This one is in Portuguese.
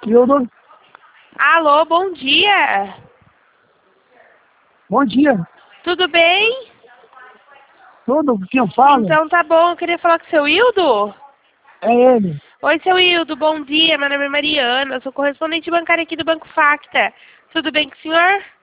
Hildo, Alô, bom dia. bom dia. Tudo bem? Tudo que eu falo Então tá bom, eu queria falar com o seu Hildo. é ele. Oi, seu Hildo, bom dia. Meu nome é Mariana, eu sou correspondente bancária aqui do Banco Facta. Tudo bem com o senhor?